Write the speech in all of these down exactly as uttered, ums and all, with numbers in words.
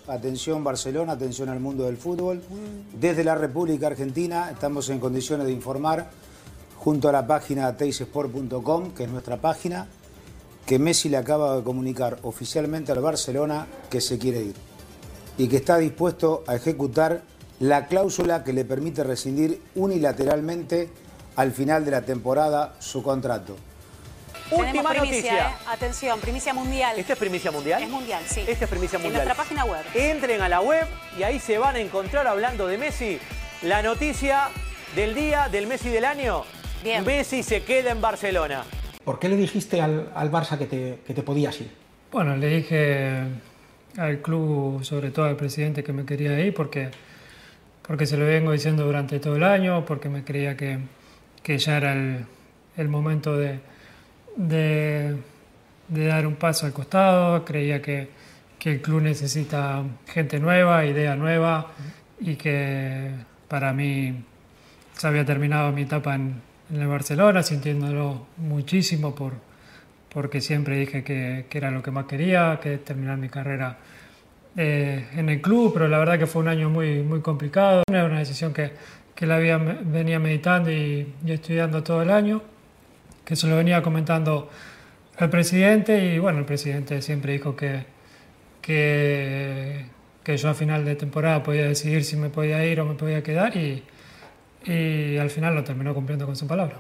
atención Barcelona, atención al mundo del fútbol. Desde la República Argentina estamos en condiciones de informar, junto a la página teis sport punto com, que es nuestra página, que Messi le acaba de comunicar oficialmente al Barcelona que se quiere ir y que está dispuesto a ejecutar la cláusula que le permite rescindir unilateralmente al final de la temporada su contrato. Última primicia, noticia. ¿eh? Atención, primicia mundial. ¿Esto es primicia mundial? Es mundial, sí. Esto es primicia mundial. En nuestra página web. Entren a la web y ahí se van a encontrar, hablando de Messi, la noticia del día, del Messi del año. Bien. Messi se queda en Barcelona. ¿Por qué le dijiste al, al Barça que te, que te podías ir? Bueno, le dije al club, sobre todo al presidente, que me quería ir porque, porque se lo vengo diciendo durante todo el año, porque me creía que, que ya era el, el momento de, de, de dar un paso al costado. Creía que, que el club necesita gente nueva, idea nueva, y que para mí se había terminado mi etapa en, en el Barcelona, sintiéndolo muchísimo por, porque siempre dije que, que era lo que más quería, que terminar mi carrera eh, en el club, pero la verdad que fue un año muy, muy complicado. Era una decisión que, que la había, venía meditando y, y estudiando todo el año, que se lo venía comentando al presidente, y bueno, el presidente siempre dijo que, que, que yo a final de temporada podía decidir si me podía ir o me podía quedar, y Y al final lo terminó cumpliendo con su palabra.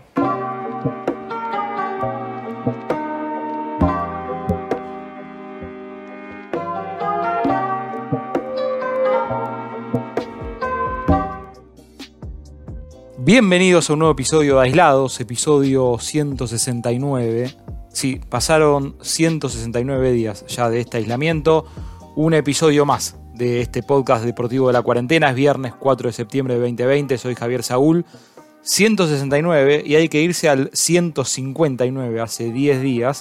Bienvenidos a un nuevo episodio de Aislados, episodio ciento sesenta y nueve. Sí, pasaron ciento sesenta y nueve días ya de este aislamiento. Un episodio más de este podcast deportivo de la cuarentena. Es viernes cuatro de septiembre de veinte veinte, soy Javier Saúl. ciento sesenta y nueve, y hay que irse al ciento cincuenta y nueve, hace diez días,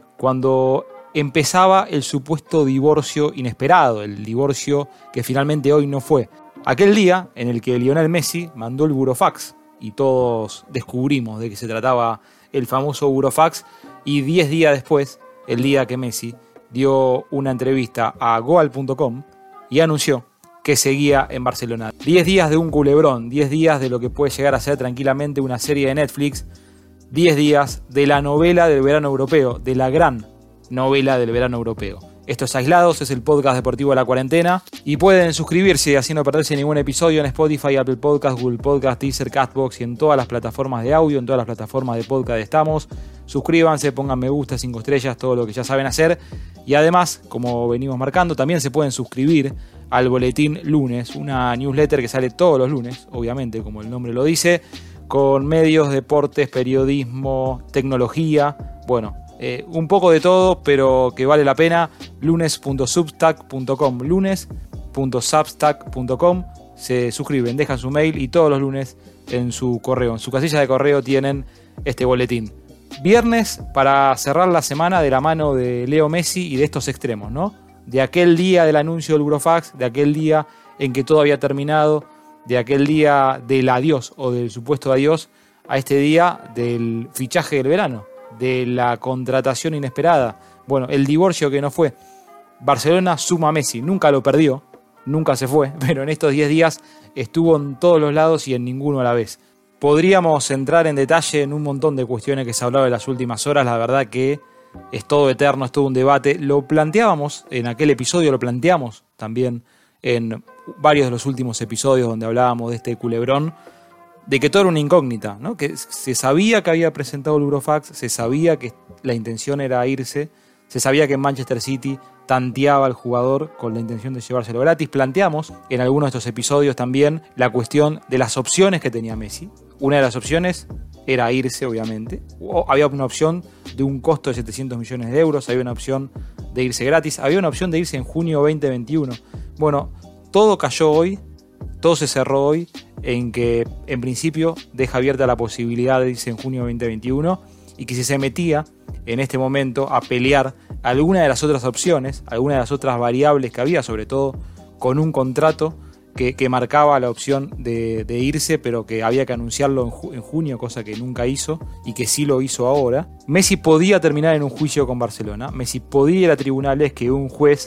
cuando empezaba el supuesto divorcio inesperado, el divorcio que finalmente hoy no fue. Aquel día en el que Lionel Messi mandó el burofax y todos descubrimos de qué se trataba el famoso burofax, y diez días después, el día que Messi dio una entrevista a Goal punto com y anunció que seguía en Barcelona. diez días de un culebrón, diez días de lo que puede llegar a ser tranquilamente una serie de Netflix, diez días de la novela del verano europeo, de la gran novela del verano europeo. Esto es Aislados, es el podcast deportivo de la cuarentena, y pueden suscribirse así no perderse ningún episodio en Spotify, Apple Podcasts, Google Podcasts, Deezer, Castbox y en todas las plataformas de audio, en todas las plataformas de podcast estamos. Suscríbanse, pongan me gusta, cinco estrellas, todo lo que ya saben hacer. Y además, como venimos marcando, también se pueden suscribir al Boletín Lunes, una newsletter que sale todos los lunes, obviamente, como el nombre lo dice, con medios, deportes, periodismo, tecnología, bueno, eh, un poco de todo, pero que vale la pena. lunes punto substack punto com, lunes punto substack punto com. Se suscriben, dejan su mail y todos los lunes en su correo, en su casilla de correo tienen este boletín. Viernes para cerrar la semana de la mano de Leo Messi y de estos extremos, ¿no? De aquel día del anuncio del burofax, de aquel día en que todo había terminado, de aquel día del adiós o del supuesto adiós, a este día del fichaje del verano, de la contratación inesperada, bueno, el divorcio que no fue. Barcelona suma a Messi, nunca lo perdió, nunca se fue, pero en estos diez días estuvo en todos los lados y en ninguno a la vez. Podríamos entrar en detalle en un montón de cuestiones que se ha hablado en las últimas horas, la verdad que es todo eterno, es todo un debate. Lo planteábamos en aquel episodio, lo planteamos también en varios de los últimos episodios donde hablábamos de este culebrón, de que todo era una incógnita, ¿no? Que se sabía que había presentado el burofax, se sabía que la intención era irse, se sabía que en Manchester City tanteaba al jugador con la intención de llevárselo gratis. Planteamos en algunos de estos episodios también la cuestión de las opciones que tenía Messi. Una de las opciones era irse, obviamente. O había una opción de un costo de setecientos millones de euros, había una opción de irse gratis, había una opción de irse en junio veinte veintiuno. Bueno, todo cayó hoy, todo se cerró hoy, en que en principio deja abierta la posibilidad de irse en junio veinte veintiuno, y que si se metía en este momento a pelear alguna de las otras opciones, alguna de las otras variables que había, sobre todo con un contrato que, que marcaba la opción de, de irse, pero que había que anunciarlo en, ju- en junio, cosa que nunca hizo y que sí lo hizo ahora. Messi podía terminar en un juicio con Barcelona, Messi podía ir a tribunales, que un juez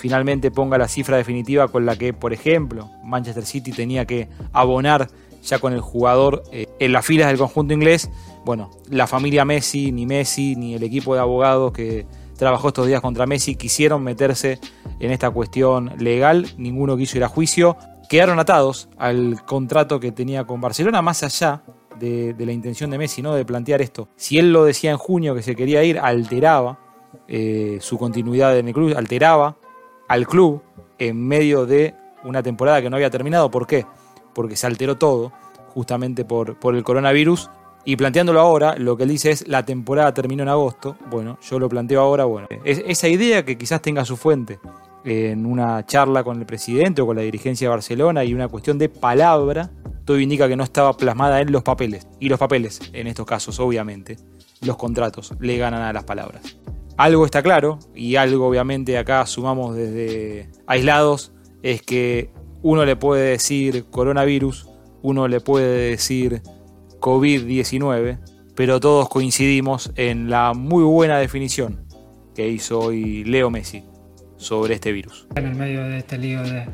finalmente ponga la cifra definitiva con la que, por ejemplo, Manchester City tenía que abonar ya con el jugador eh, en las filas del conjunto inglés. Bueno, la familia Messi, ni Messi, ni el equipo de abogados que trabajó estos días contra Messi quisieron meterse en esta cuestión legal, ninguno quiso ir a juicio, quedaron atados al contrato que tenía con Barcelona, más allá de, de la intención de Messi, ¿no?, de plantear esto. Si él lo decía en junio que se quería ir, alteraba eh, su continuidad en el club, alteraba al club en medio de una temporada que no había terminado. ¿Por qué? Porque se alteró todo, justamente por, por el coronavirus. Y planteándolo ahora, lo que él dice es: la temporada terminó en agosto. Bueno, yo lo planteo ahora. Bueno, es, esa idea que quizás tenga su fuente en una charla con el presidente o con la dirigencia de Barcelona y una cuestión de palabra, todo indica que no estaba plasmada en los papeles. Y los papeles, en estos casos, obviamente, los contratos le ganan a las palabras. Algo está claro, y algo obviamente acá sumamos desde Aislados, es que uno le puede decir coronavirus, uno le puede decir covid diecinueve, pero todos coincidimos en la muy buena definición que hizo hoy Leo Messi sobre este virus. En el medio de este lío de,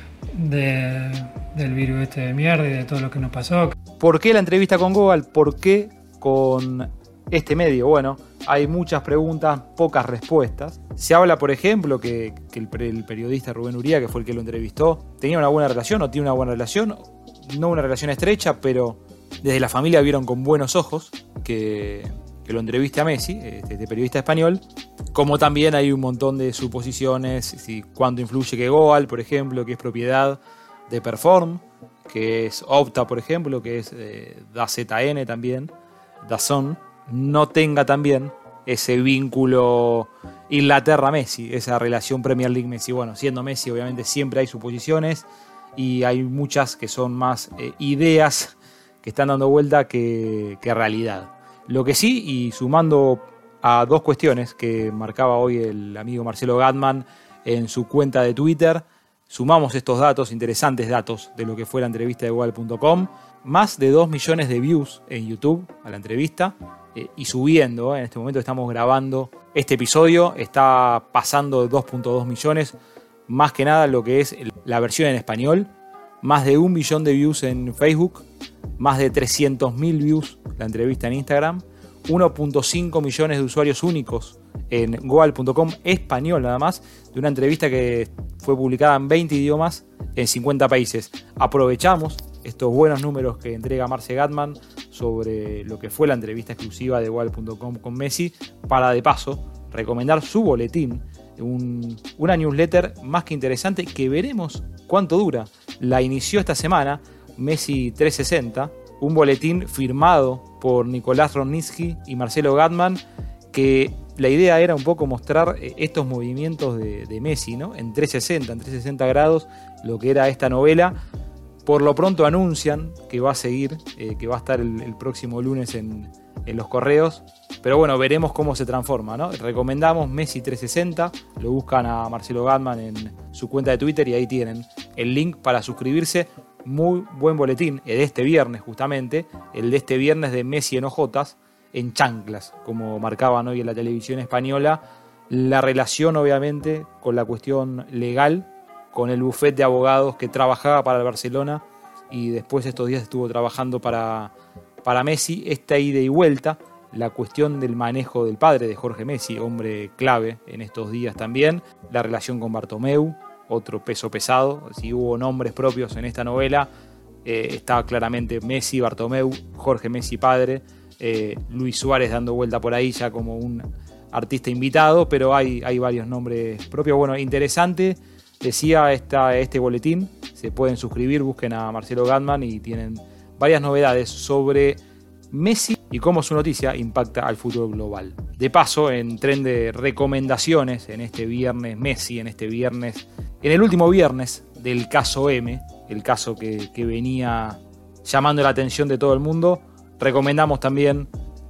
de, del virus este de mierda y de todo lo que nos pasó. ¿Por qué la entrevista con Goal? ¿Por qué con este medio? Bueno, hay muchas preguntas, pocas respuestas. Se habla, por ejemplo, que, que el, el periodista Rubén Uría, que fue el que lo entrevistó, tenía una buena relación o tiene una buena relación, no una relación estrecha, pero desde la familia vieron con buenos ojos que, que lo entreviste a Messi, este, este periodista español. Como también hay un montón de suposiciones, si, cuánto influye que Goal, por ejemplo, que es propiedad de Perform, que es Opta, por ejemplo, que es eh, DAZN también, DAZN, no tenga también ese vínculo Inglaterra-Messi, esa relación Premier League-Messi. Bueno, siendo Messi, obviamente siempre hay suposiciones y hay muchas que son más eh, ideas que están dando vuelta que, que realidad. Lo que sí, y sumando a dos cuestiones que marcaba hoy el amigo Marcelo Gatman en su cuenta de Twitter, sumamos estos datos, interesantes datos de lo que fue la entrevista de Goal punto com, más de dos millones de views en YouTube a la entrevista, eh, y subiendo, eh, en este momento estamos grabando este episodio, está pasando de dos punto dos millones, más que nada lo que es la versión en español, más de un millón de views en Facebook, más de trescientos mil views la entrevista en Instagram, uno punto cinco millones de usuarios únicos en Goal punto com español nada más, de una entrevista que fue publicada en veinte idiomas en cincuenta países. Aprovechamos estos buenos números que entrega Marce Gatman sobre lo que fue la entrevista exclusiva de Goal punto com con Messi para, de paso, recomendar su boletín, un, una newsletter más que interesante que veremos cuánto dura. La inició esta semana Messi trescientos sesenta, un boletín firmado por Nicolás Rosnitsky y Marcelo Gatman, que la idea era un poco mostrar estos movimientos de, de Messi, ¿no?, en trescientos sesenta, en trescientos sesenta grados, lo que era esta novela. Por lo pronto anuncian que va a seguir, eh, que va a estar el, el próximo lunes en, en los correos. Pero bueno, veremos cómo se transforma, ¿no? Recomendamos Messi trescientos sesenta, lo buscan a Marcelo Gatman en su cuenta de Twitter y ahí tienen el link para suscribirse. Muy buen boletín, el de este viernes justamente, el de este viernes de Messi en ojotas, en chanclas, como marcaban hoy en la televisión española. La relación obviamente con la cuestión legal, con el bufete de abogados que trabajaba para el Barcelona y después estos días estuvo trabajando para, para Messi. Esta ida y vuelta, la cuestión del manejo del padre de Jorge Messi, hombre clave en estos días también, la relación con Bartomeu, otro peso pesado. Si hubo nombres propios en esta novela, eh, está claramente Messi, Bartomeu, Jorge Messi padre, eh, Luis Suárez dando vuelta por ahí ya como un artista invitado, pero hay, hay varios nombres propios. Bueno, interesante, decía esta, este boletín, se pueden suscribir, busquen a Marcelo Gatman y tienen varias novedades sobre Messi y cómo su noticia impacta al fútbol global. De paso, en tren de recomendaciones, en este viernes Messi, en este viernes, en el último viernes del caso M, el caso que, que venía llamando la atención de todo el mundo, recomendamos también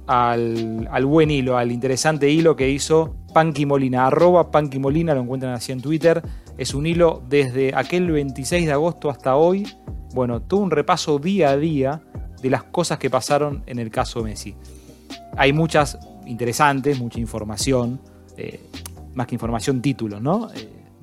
al, al buen hilo, al interesante hilo que hizo Panky Molina, arroba Panky Molina, lo encuentran así en Twitter. Es un hilo desde aquel veintiséis de agosto hasta hoy. Bueno, todo un repaso día a día de las cosas que pasaron en el caso Messi. Hay muchas interesantes, mucha información, eh, más que información, títulos, ¿no? Eh,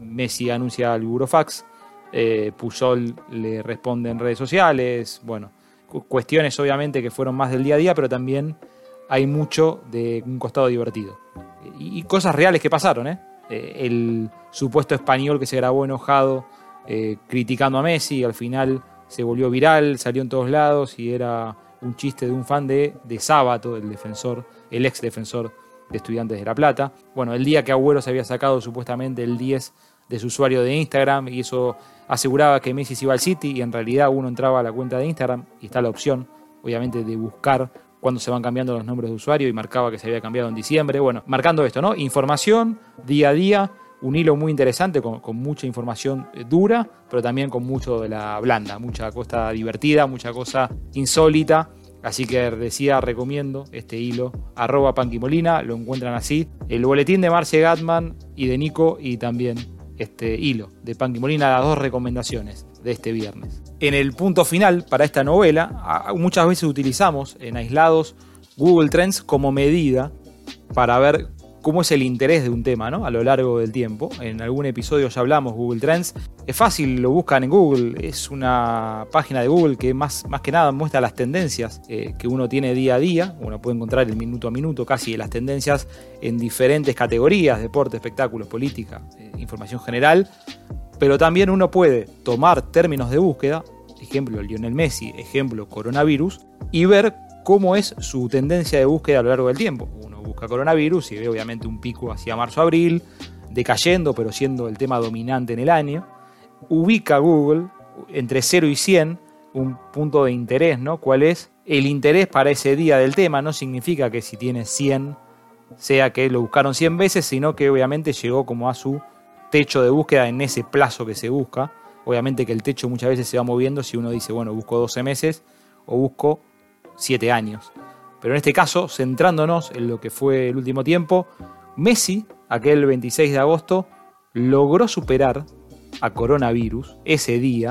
Messi anuncia el burofax, eh, Puyol le responde en redes sociales, bueno, cu- cuestiones obviamente que fueron más del día a día, pero también hay mucho de un costado divertido. Y, y cosas reales que pasaron, ¿eh? Eh, el supuesto español que se grabó enojado eh, criticando a Messi, al final se volvió viral, salió en todos lados y era un chiste de un fan de, de Sábato, el defensor, el ex defensor de Estudiantes de La Plata. Bueno, el día que Agüero se había sacado supuestamente el diez de su usuario de Instagram y eso aseguraba que Messi se iba al City y en realidad uno entraba a la cuenta de Instagram y está la opción, obviamente, de buscar cuando se van cambiando los nombres de usuario y marcaba que se había cambiado en diciembre. Bueno, marcando esto, ¿no? Información día a día, un hilo muy interesante con, con mucha información dura, pero también con mucho de la blanda, mucha cosa divertida, mucha cosa insólita. Así que decía, recomiendo este hilo, arroba Panquimolina, lo encuentran así. El boletín de Marce Gatman y de Nico y también este hilo de Panquimolina, las dos recomendaciones de este viernes. En el punto final para esta novela, muchas veces utilizamos en Aislados Google Trends como medida para ver cómo es el interés de un tema, ¿no? A lo largo del tiempo. En algún episodio ya hablamos Google Trends. Es fácil, lo buscan en Google. Es una página de Google que más, más que nada muestra las tendencias eh, que uno tiene día a día. Uno puede encontrar el minuto a minuto casi de las tendencias en diferentes categorías: deporte, espectáculos, política, eh, información general. Pero también uno puede tomar términos de búsqueda, ejemplo Lionel Messi, ejemplo coronavirus, y ver cómo es su tendencia de búsqueda a lo largo del tiempo. Uno busca coronavirus y ve obviamente un pico hacia marzo-abril, decayendo pero siendo el tema dominante en el año. Ubica Google entre cero y cien un punto de interés, ¿no? ¿Cuál es el interés para ese día del tema? No significa que si tiene cien sea que lo buscaron cien veces, sino que obviamente llegó como a su techo de búsqueda en ese plazo que se busca. Obviamente que el techo muchas veces se va moviendo si uno dice, bueno, busco doce meses o busco siete años. Pero en este caso, centrándonos en lo que fue el último tiempo, Messi, aquel veintiséis de agosto, logró superar a coronavirus ese día.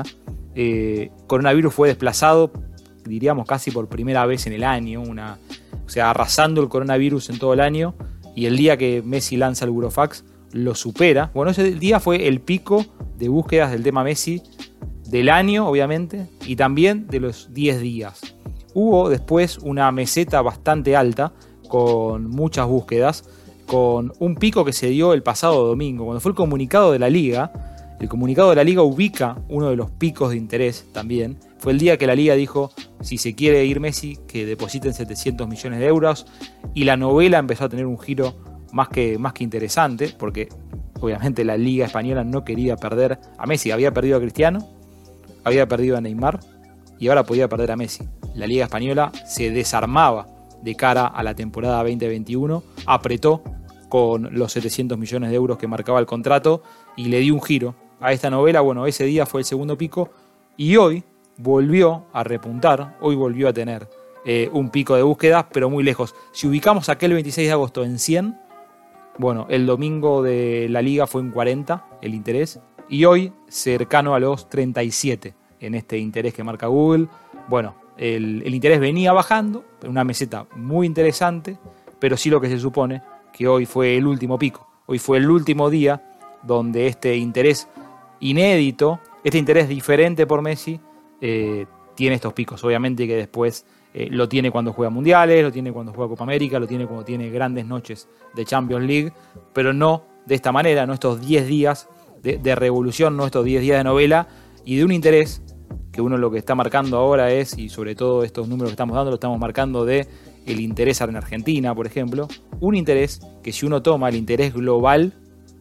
Eh, coronavirus fue desplazado, diríamos, casi por primera vez en el año, una, o sea, arrasando el coronavirus en todo el año, y el día que Messi lanza el burofax lo supera. Bueno, ese día fue el pico de búsquedas del tema Messi del año, obviamente, y también de los diez días. Hubo después una meseta bastante alta, con muchas búsquedas, con un pico que se dio el pasado domingo, cuando fue el comunicado de la Liga. El comunicado de la Liga ubica uno de los picos de interés también. Fue el día que la Liga dijo, si se quiere ir Messi, que depositen setecientos millones de euros, y la novela empezó a tener un giro más que, más que interesante, porque obviamente la Liga Española no quería perder a Messi. Había perdido a Cristiano, había perdido a Neymar, y ahora podía perder a Messi. La Liga Española se desarmaba de cara a la temporada veinte veintiuno, apretó con los setecientos millones de euros que marcaba el contrato y le dio un giro a esta novela. Bueno, ese día fue el segundo pico y hoy volvió a repuntar, hoy volvió a tener eh, un pico de búsqueda, pero muy lejos. Si ubicamos aquel veintiséis de agosto en cien, bueno, el domingo de la Liga fue en cuarenta el interés y hoy cercano a los treinta y siete en este interés que marca Google. Bueno, el, el interés venía bajando, una meseta muy interesante, pero sí lo que se supone que hoy fue el último pico. Hoy fue el último día donde este interés inédito, este interés diferente por Messi, eh, tiene estos picos. Obviamente que después eh, lo tiene cuando juega mundiales, lo tiene cuando juega Copa América, lo tiene cuando tiene grandes noches de Champions League, pero no de esta manera, no estos diez días de, de revolución, no estos diez días de novela y de un interés que uno lo que está marcando ahora es, y sobre todo estos números que estamos dando, lo estamos marcando de el interés en Argentina, por ejemplo, un interés que si uno toma el interés global,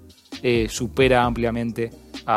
eh, supera ampliamente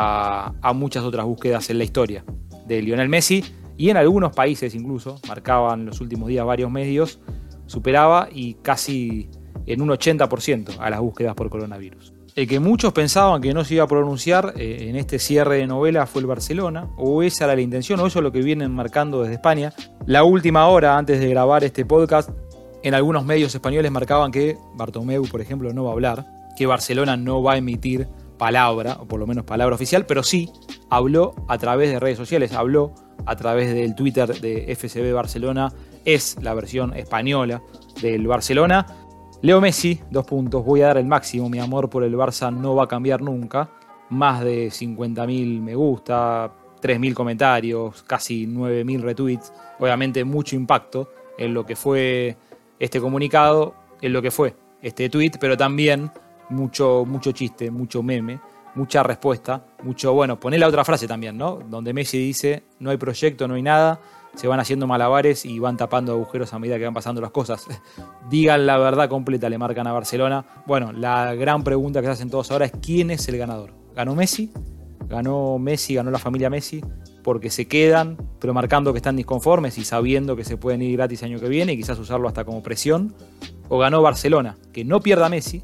a, a muchas otras búsquedas en la historia de Lionel Messi, y en algunos países incluso, marcaban los últimos días varios medios, superaba y casi en un ochenta por ciento a las búsquedas por coronavirus. El que muchos pensaban que no se iba a pronunciar eh, en este cierre de novela fue el Barcelona, o esa era la intención, o eso es lo que vienen marcando desde España. La última hora, antes de grabar este podcast, en algunos medios españoles marcaban que Bartomeu, por ejemplo, no va a hablar, que Barcelona no va a emitir palabra, o por lo menos palabra oficial, pero sí habló a través de redes sociales, habló a través del Twitter de F C B Barcelona, es la versión española del Barcelona. Leo Messi, dos puntos, voy a dar el máximo, mi amor por el Barça no va a cambiar nunca. más de cincuenta mil me gusta, tres mil comentarios, casi nueve mil retweets. Obviamente mucho impacto en lo que fue este comunicado, en lo que fue este tweet, pero también mucho, mucho chiste, mucho meme, mucha respuesta, mucho, bueno, poné la otra frase también, ¿no? Donde Messi dice, no hay proyecto, no hay nada, se van haciendo malabares y van tapando agujeros a medida que van pasando las cosas. Digan la verdad completa, le marcan a Barcelona. Bueno, la gran pregunta que se hacen todos ahora es ¿quién es el ganador? ¿Ganó Messi? ¿Ganó Messi, ganó la familia Messi? Porque se quedan, pero marcando que están disconformes y sabiendo que se pueden ir gratis el año que viene y quizás usarlo hasta como presión. ¿O ganó Barcelona? Que no pierda Messi,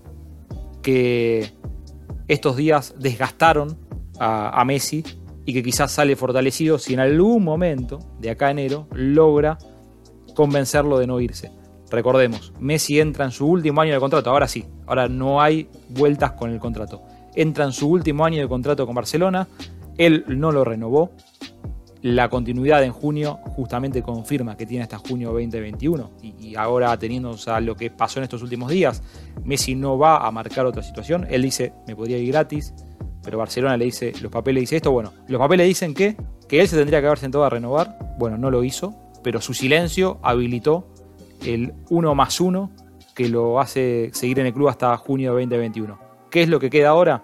que estos días desgastaron a, a Messi y que quizás sale fortalecido si en algún momento, de acá a enero, logra convencerlo de no irse. Recordemos, Messi entra en su último año de contrato, ahora sí, ahora no hay vueltas con el contrato. Entra en su último año de contrato con Barcelona, él no lo renovó, la continuidad en junio justamente confirma que tiene hasta junio veinte veintiuno y, y ahora teniendo o sea, lo que pasó en estos últimos días, Messi no va a marcar otra situación, él dice, me podría ir gratis, pero Barcelona le dice, los papeles dice esto, bueno, los papeles dicen que, que él se tendría que haber sentado a renovar, bueno, no lo hizo, pero su silencio habilitó el uno más uno que lo hace seguir en el club hasta junio veinte veintiuno. ¿Qué es lo que queda ahora?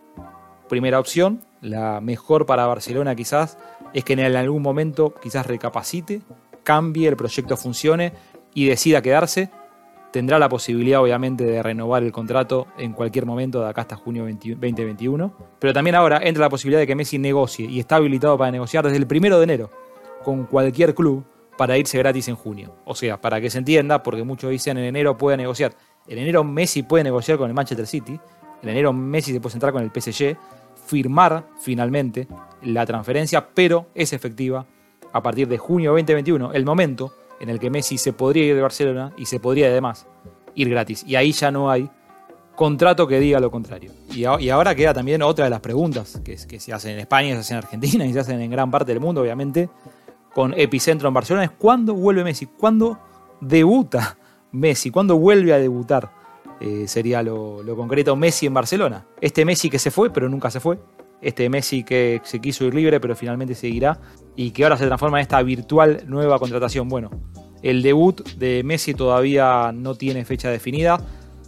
Primera opción, la mejor para Barcelona quizás, es que en algún momento quizás recapacite, cambie, el proyecto funcione y decida quedarse. Tendrá la posibilidad obviamente de renovar el contrato en cualquier momento de acá hasta junio veinte veintiuno. Pero también ahora entra la posibilidad de que Messi negocie y está habilitado para negociar desde el primero de enero con cualquier club para irse gratis en junio. O sea, para que se entienda, porque muchos dicen en enero puede negociar. En enero Messi puede negociar con el Manchester City. En enero Messi se puede centrar con el P S G, firmar finalmente la transferencia, pero es efectiva a partir de junio veinte veintiuno, el momento en el que Messi se podría ir de Barcelona y se podría además ir gratis. Y ahí ya no hay contrato que diga lo contrario. Y, a, y ahora queda también otra de las preguntas que, que se hacen en España, se hacen en Argentina y se hacen en gran parte del mundo, obviamente, con epicentro en Barcelona, es ¿cuándo vuelve Messi? ¿Cuándo debuta Messi? ¿Cuándo vuelve a debutar? Eh, sería lo, lo concreto Messi en Barcelona. Este Messi que se fue, pero nunca se fue. Este Messi que se quiso ir libre, pero finalmente seguirá. Y que ahora se transforma en esta virtual nueva contratación. Bueno, el debut de Messi todavía no tiene fecha definida.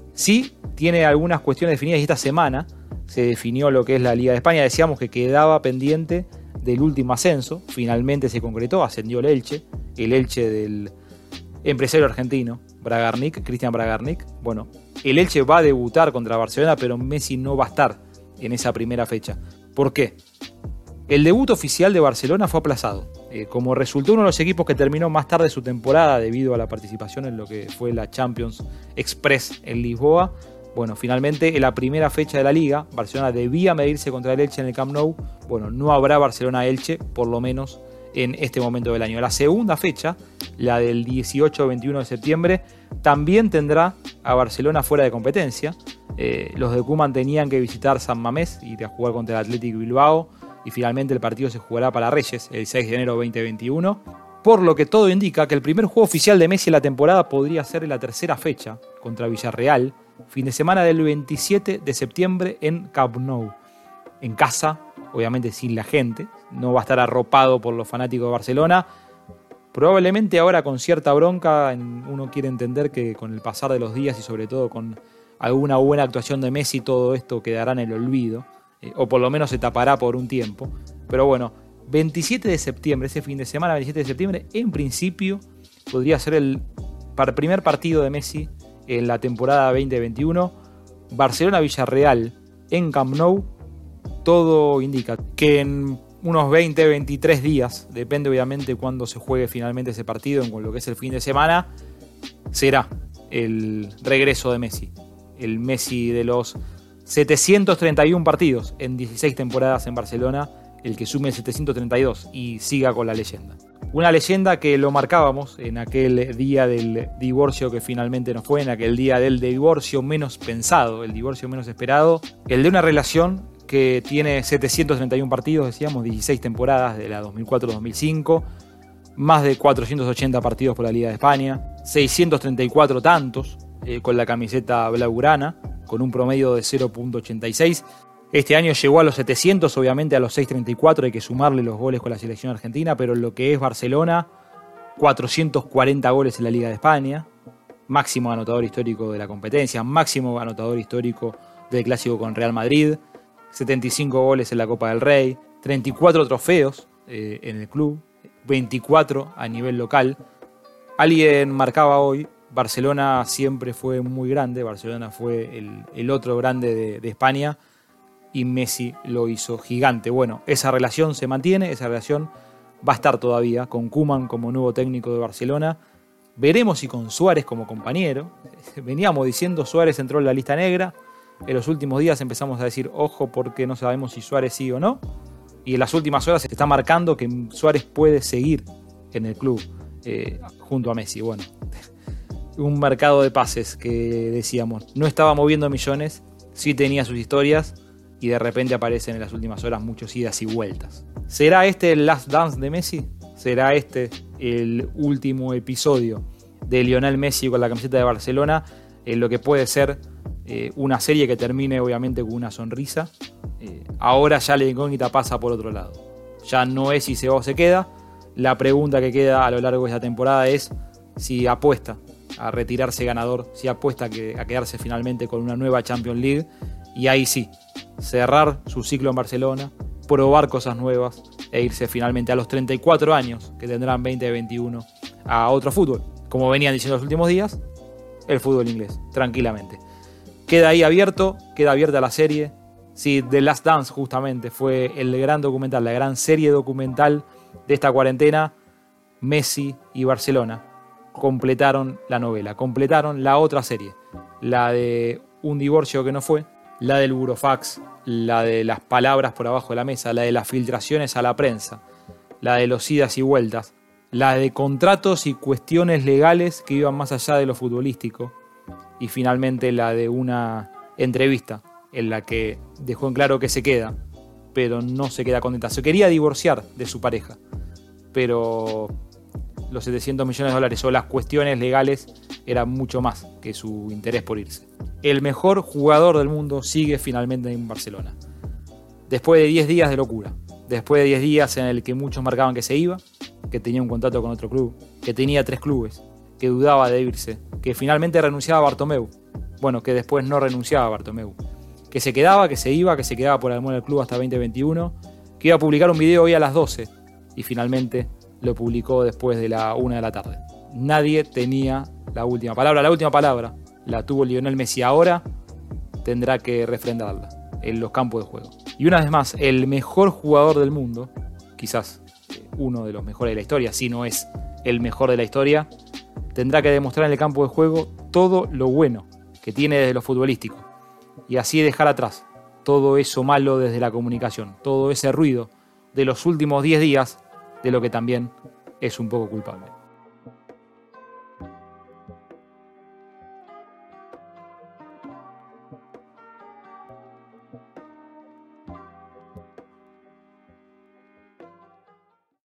Sí tiene algunas cuestiones definidas y esta semana se definió lo que es la Liga de España. Decíamos que quedaba pendiente del último ascenso. Finalmente se concretó, ascendió el Elche. El Elche del empresario argentino Bragarnik, Cristian Bragarnik. Bueno, el Elche va a debutar contra Barcelona, pero Messi no va a estar en esa primera fecha. ¿Por qué? El debut oficial de Barcelona fue aplazado. Eh, como resultó uno de los equipos que terminó más tarde su temporada debido a la participación en lo que fue la Champions Express en Lisboa, bueno, finalmente en la primera fecha de la Liga, Barcelona debía medirse contra el Elche en el Camp Nou. Bueno, no habrá Barcelona-Elche, por lo menos en este momento del año. La segunda fecha, la del dieciocho a veintiuno de septiembre, también tendrá a Barcelona fuera de competencia. Eh, los de Koeman tenían que visitar San Mamés y ir a jugar contra el Athletic Bilbao y finalmente el partido se jugará para Reyes el seis de enero de veinte veintiuno, por lo que todo indica que el primer juego oficial de Messi en la temporada podría ser en la tercera fecha contra Villarreal, fin de semana del veintisiete de septiembre en Camp Nou, en casa, obviamente sin la gente, no va a estar arropado por los fanáticos de Barcelona. Probablemente ahora con cierta bronca, uno quiere entender que con el pasar de los días y sobre todo con alguna buena actuación de Messi todo esto quedará en el olvido, eh, o por lo menos se tapará por un tiempo. Pero bueno, veintisiete de septiembre, ese fin de semana, veintisiete de septiembre, en principio podría ser el primer partido de Messi en la temporada veinte veintiuno. Barcelona-Villarreal en Camp Nou. Todo indica que en unos veinte a veintitrés días, depende obviamente cuándo se juegue finalmente ese partido, con lo que es el fin de semana, será el regreso de Messi. El Messi de los setecientos treinta y uno partidos en dieciséis temporadas en Barcelona, el que sume setecientos treinta y dos y siga con la leyenda. Una leyenda que lo marcábamos en aquel día del divorcio que finalmente no fue, en aquel día del divorcio menos pensado, el divorcio menos esperado, el de una relación que tiene setecientos treinta y uno partidos, decíamos, dieciséis temporadas de la dos mil cuatro a dos mil cinco, más de cuatrocientos ochenta partidos por la Liga de España, seiscientos treinta y cuatro tantos eh, con la camiseta blaugrana, con un promedio de cero punto ochenta y seis. Este año llegó a los setecientos, obviamente a los seiscientos treinta y cuatro, hay que sumarle los goles con la selección argentina, pero lo que es Barcelona, cuatrocientos cuarenta goles en la Liga de España, máximo anotador histórico de la competencia, máximo anotador histórico del clásico con Real Madrid, setenta y cinco goles en la Copa del Rey, treinta y cuatro trofeos eh, en el club, veinticuatro a nivel local. Alguien marcaba hoy, Barcelona siempre fue muy grande, Barcelona fue el, el otro grande de, de España, y Messi lo hizo gigante. Bueno, esa relación se mantiene, esa relación va a estar todavía con Koeman como nuevo técnico de Barcelona. Veremos si con Suárez como compañero. Veníamos diciendo Suárez entró en la lista negra. En los últimos días empezamos a decir ojo porque no sabemos si Suárez sigue o no. Y en las últimas horas se está marcando que Suárez puede seguir en el club eh, junto a Messi. Bueno, un mercado de pases que decíamos no estaba moviendo millones, sí tenía sus historias. Y de repente aparecen en las últimas horas muchos idas y vueltas. ¿Será este el last dance de Messi? ¿Será este el último episodio de Lionel Messi con la camiseta de Barcelona? En lo que puede ser eh, una serie que termine obviamente con una sonrisa. Eh, ahora ya la incógnita pasa por otro lado. Ya no es si se va o se queda. La pregunta que queda a lo largo de esta temporada es si apuesta a retirarse ganador, si apuesta a, que, a quedarse finalmente con una nueva Champions League. Y ahí sí, cerrar su ciclo en Barcelona, probar cosas nuevas e irse finalmente a los treinta y cuatro años que tendrán veinte veintiuno a otro fútbol. Como venían diciendo los últimos días, el fútbol inglés, tranquilamente. Queda ahí abierto, queda abierta la serie. Sí, The Last Dance justamente fue el gran documental, la gran serie documental de esta cuarentena. Messi y Barcelona completaron la novela, completaron la otra serie, la de un divorcio que no fue, la del burofax, la de las palabras por abajo de la mesa, la de las filtraciones a la prensa, la de los idas y vueltas, la de contratos y cuestiones legales que iban más allá de lo futbolístico, y finalmente la de una entrevista en la que dejó en claro que se queda, pero no se queda contenta. Se quería divorciar de su pareja, pero los setecientos millones de dólares o las cuestiones legales eran mucho más que su interés por irse. El mejor jugador del mundo sigue finalmente en Barcelona. Después de diez días de locura, después de diez días en el que muchos marcaban que se iba, que tenía un contrato con otro club, que tenía tres clubes, que dudaba de irse, que finalmente renunciaba a Bartomeu, bueno, que después no renunciaba a Bartomeu, que se quedaba, que se iba, que se quedaba por el amor del club hasta veinte veintiuno, que iba a publicar un video hoy a las doce y finalmente lo publicó después de la una de la tarde. Nadie tenía la última palabra. La última palabra la tuvo Lionel Messi. Ahora tendrá que refrendarla en los campos de juego. Y una vez más, el mejor jugador del mundo, quizás uno de los mejores de la historia, si no es el mejor de la historia, tendrá que demostrar en el campo de juego todo lo bueno que tiene desde lo futbolístico. Y así dejar atrás todo eso malo desde la comunicación, todo ese ruido de los últimos diez días, de lo que también es un poco culpable.